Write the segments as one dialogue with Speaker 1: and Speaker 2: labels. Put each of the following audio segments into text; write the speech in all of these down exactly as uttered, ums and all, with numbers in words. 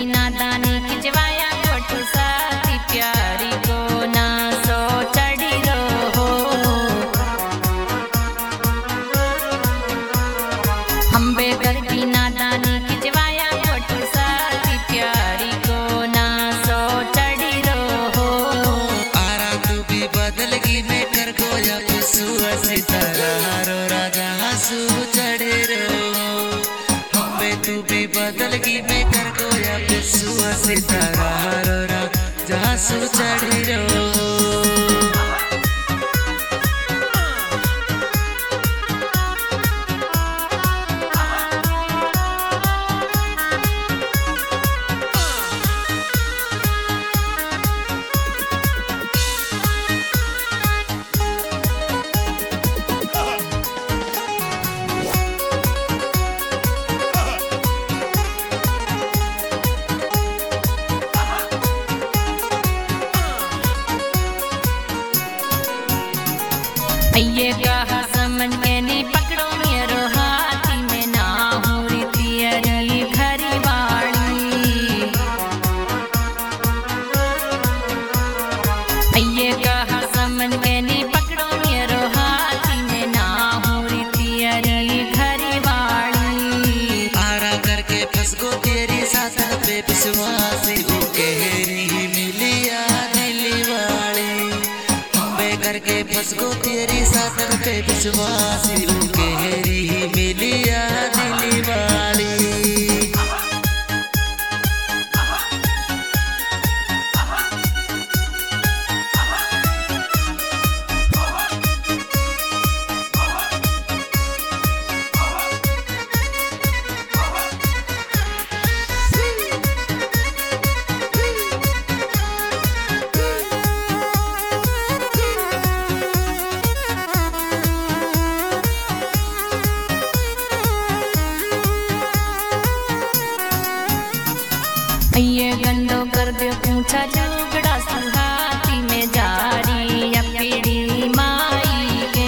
Speaker 1: की नादानी खिंचवाया फोटो साथी प्यारी को ना सो चढ़ी रो हम बेकर की नादानी खिंचवाया फोटो साथी प्यारी को ना सो चढ़ी रो
Speaker 2: आरा तू भी बदल गई मैं कर गोया पिसु सितारा रो राजा हंसू चढ़े रो तू भी बदल गई मैं कर गोया पिसु सितारा रो राजा हंसू चढ़े रो
Speaker 1: ये कहा समझ के नहीं पकड़ो मेरो हाथी में ना हो रीति अरी घरी वाली ये कहा समझ के नहीं पकड़ो मेरो हाथी में ना हो रीति अरी घरी वाली
Speaker 2: आरा करके फंस गो तेरी सासन पे विश्वासी उकेरी मिलिया दिली वाली करके फंस गो तेरी सासन पे विश्वासी उकेरी मिलिया दिली वाली
Speaker 1: ये गंदो कर दे पूछा जुगड़ा सुहाती में जारी या पीड़ी माई के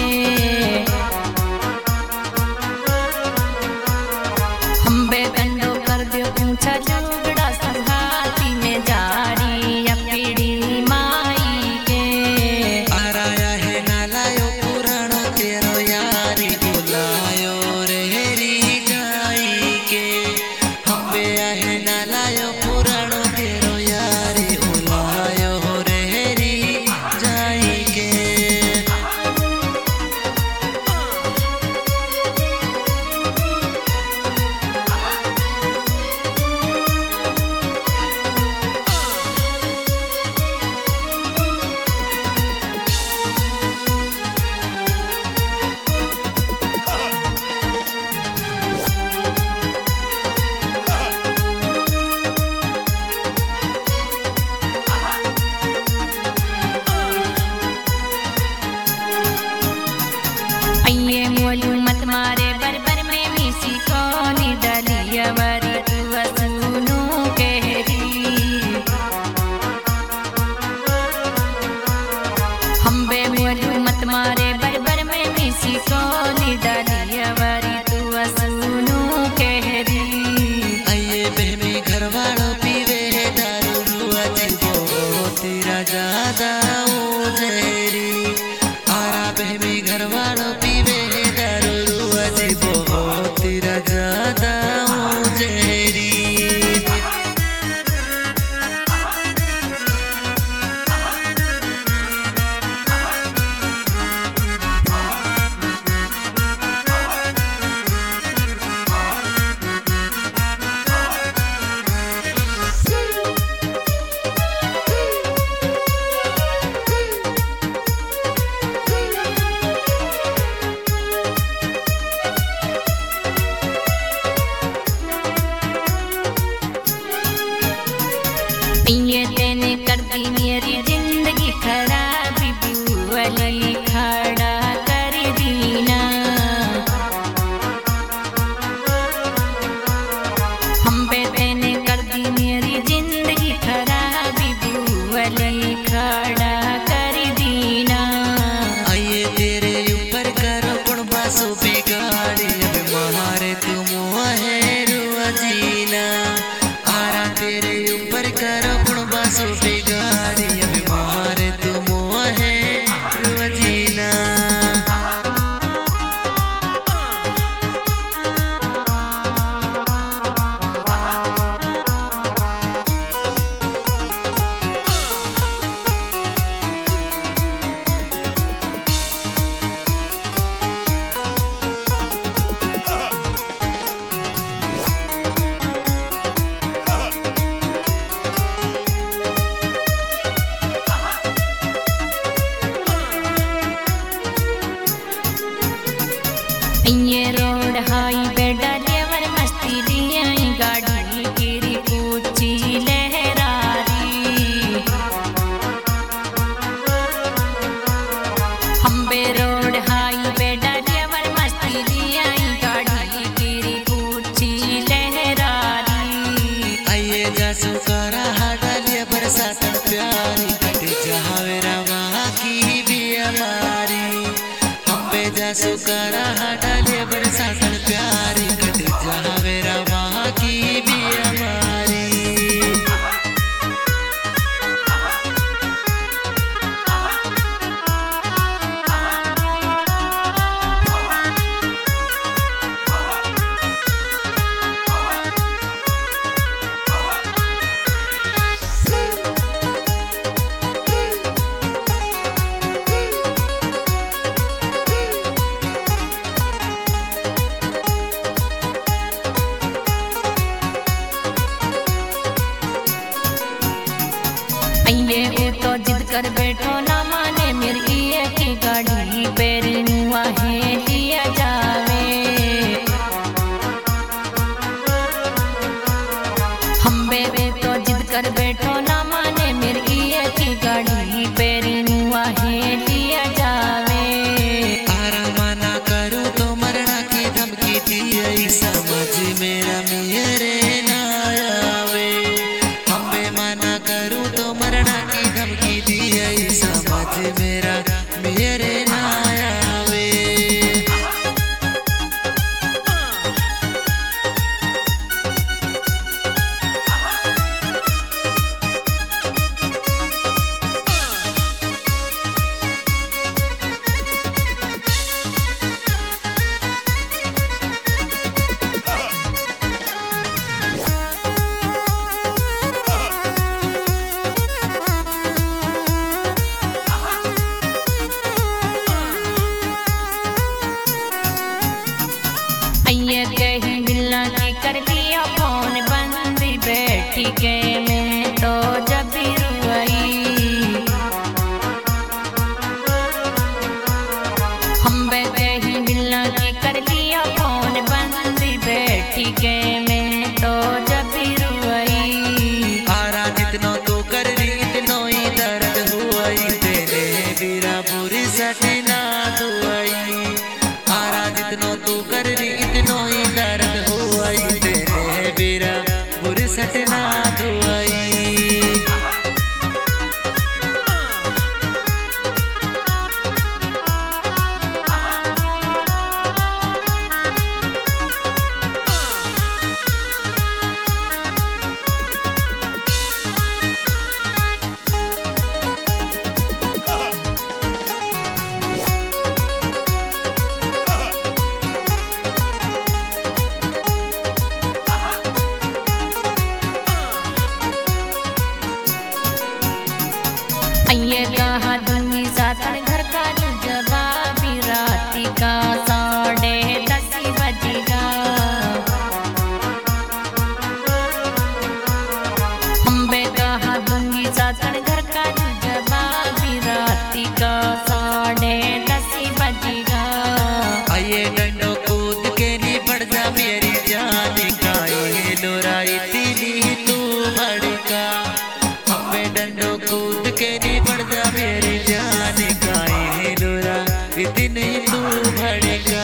Speaker 1: हम बे गंदो कर दे पूछा जुगड़ा सुहाती में जारी या पीड़ी माई के
Speaker 2: आराया है नालायो पुराणो तेरो यारी बुलायो रे हेरी जाई के हम बे है नालायो पुराणो तेरो यारी बुलायो रे हेरी जाई के पासो बिगाड़ी अभी मारे तुम है रोजीना
Speaker 1: ये रोड हाईवे ड्राइवर मस्ती दियाई गाड़ी गिरी ऊंची लहरारी हम्बे रोड हाईवे ड्राइवर मस्ती दियाई गाड़ी गिरी ऊंची लहरारी
Speaker 2: आइए जासु करा हाडलिया बरसात प्यारी कटे जहावे रवा की भी हमारी हम्बे जासु करा हाडलिया बरसात प्यारी कटे जहावे रवा की भी हमारी
Speaker 1: ये वो तो जिद कर बैठो ना माने मेरी ये की गाड़ी पैर नुआ है लिया जावे हम्बे वे तो जिद कर बैठो ना माने मेरी ये की गाड़ी पैर नुआ है लिया जावे
Speaker 2: आराम ना करूं तो मरना की धमकी दी आई समझ मेरा मेरे ना आवे हम्बे मना करूं तो मरना की धमकी दी आई समझ मेरा मेरे ना आवे
Speaker 1: ये कहीं मिलना की कर लिया फोन बंद बैठी के मैं तो जब भी रुई हम कहीं मिलना की कर लिया फोन बंद बैठी के मैं तो जब भी रुई
Speaker 2: आरा जितनो तो कर रही इतनो ही दर्द हुई तेरे बीरा बुरी सटना दुआई आरा जितनो तू कर रही इतनो ही दर्द हुई तेरे बीरा बुरी सटना दुआई
Speaker 1: ये कहा दूंगी सातन घर का जो जवाबी राती का साढ़े दस बजेगा हम्बे कहा दूंगी सातन घर का जो जवाबी राती का साढ़े दस बजेगा
Speaker 2: आइए डंडो कूद के नी पड़ जा मेरी जान का ये दोराई तिली तू भड़का हमें डंडो कूद के नी पड़ जा मेरी जान का ये दोरा इतनी तू भड़का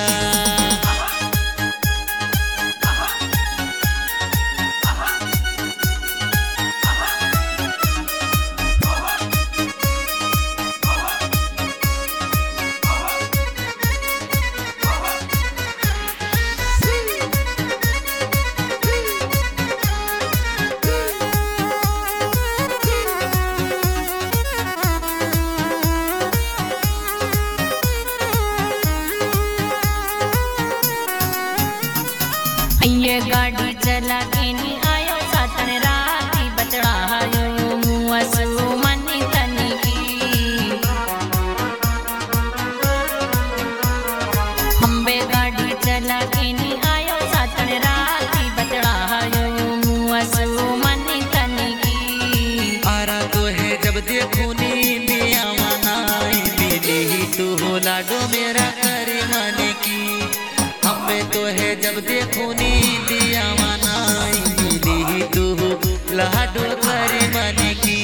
Speaker 2: खूनी दिया मनाई मिली तू लाडो करे मन की।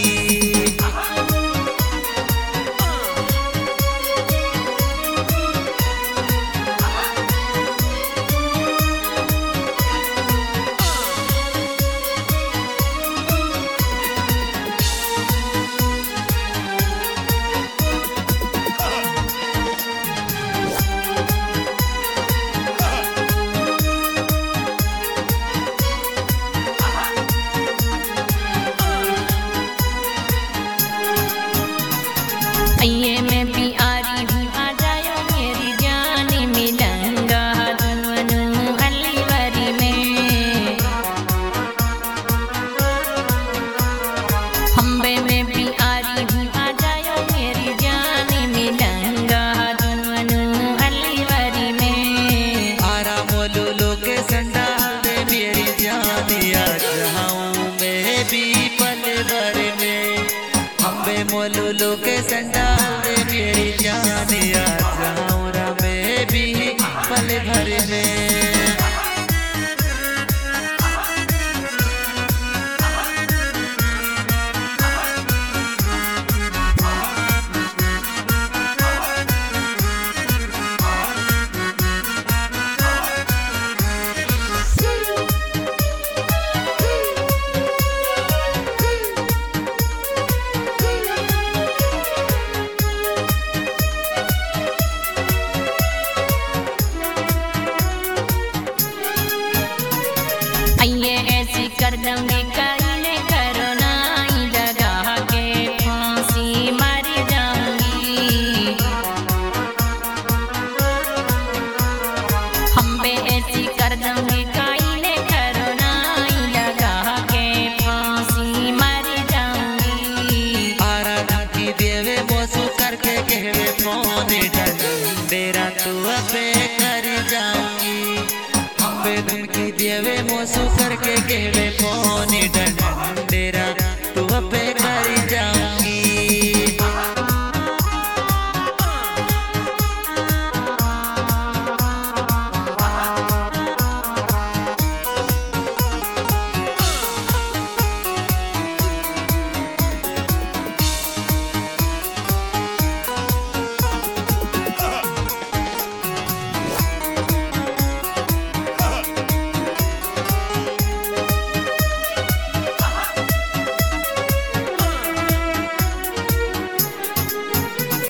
Speaker 1: ये मैं भी आ रही हूँ, आ जायो मेरी जानी मिलंगा दुनू हल्लीवारी में। हम्बे मैं भी आ रही हूँ, आ जायो मेरी जानी मिलंगा दुनू हल्लीवारी में।
Speaker 2: आरा मोलू लोके संडा दे मेरी जानी आ जाऊं मैं भी पल भर में। हम्बे मोलू लोके संडा